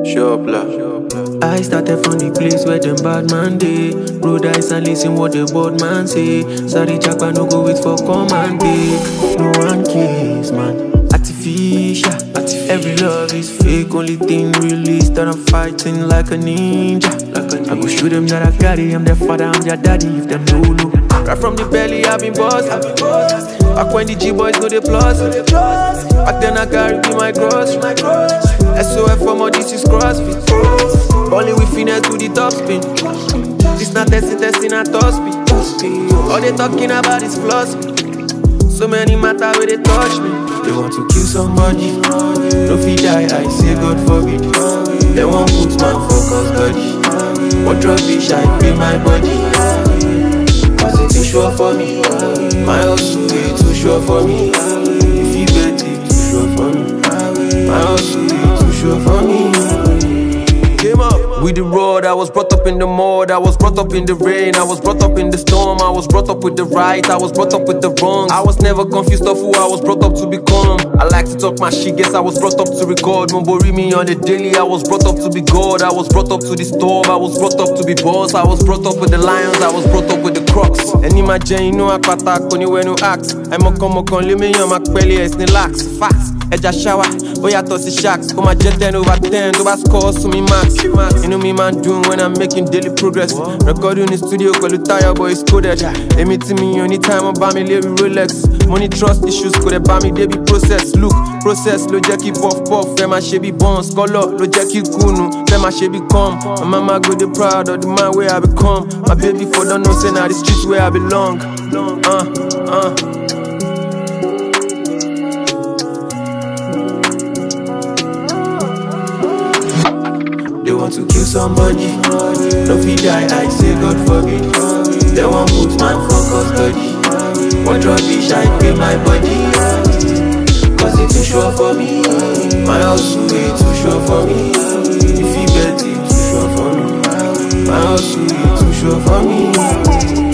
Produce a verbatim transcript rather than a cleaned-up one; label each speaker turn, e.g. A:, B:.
A: Sure, blah.
B: I started from the place where them bad man dey. Roll dice and listen what the board man say. Sorry, Jackpa no go wait for command take. No one cares, man. Artificial, every love is fake. Only thing real is that I'm fighting like a ninja. Like a ninja. I go show them that I got it. I'm their father, I'm their daddy. If them no look. Right from the belly, I've been bossed. Back when the G-boys go the plus. Back then I carry be my cross. S O F for more, this is CrossFit. Only with finesse to the top spin. This not testing, testing at top speed. All they talking about is philosophy. So many matter where they touch me. They want to kill somebody. No fit die, I say God forbid. They want put man for custody. What drug bitch, I pay my body. Cause it's too sure for me. My hustle is too sure for me. If you bet it, too sure for me. My hustle is too sure for me. Came up with the road, I was brought up in the mud, I was brought up in the rain, I was brought up in the storm, I was brought up with the right, I was brought up with the wrongs. I was never confused of who I was brought up to become. I like to talk my shit, guess I was brought up to record. Mumbori me on the daily, I was brought up to be God, I was brought up to the storm, I was brought up to be boss, I was brought up with the lions, I was brought up with the crocs. And in my chain, no akpata, anywhere no axe. I'm a come on, let me on my belly, it's the lax, facts. Eja shower, boya tossy shacks. Come my jet ten over ten, do I score to me max. You know me man doing when I'm making daily progress. Recording in the studio, call it tire, boy it's coded. Anything me anytime I buy me Larry Rolex. Money trust issues, could they buy me they be process. Look, process, lo jackie puff puff, fẹ́ ma ṣe bí bones. Color, lo jackie kunu, fẹ́ ma ṣe bí come. My mama go dey proud of the man where I become. My baby for don't know say now the streets where I belong. Uh, uh. They want to kill somebody. No fit die, I say God forbid. They want put man for custody. What drug bitch, I pay my body. Cause it's too sure for me. My hustle is too sure for me. If you bet it, too sure for me. My hustle is too sure for me.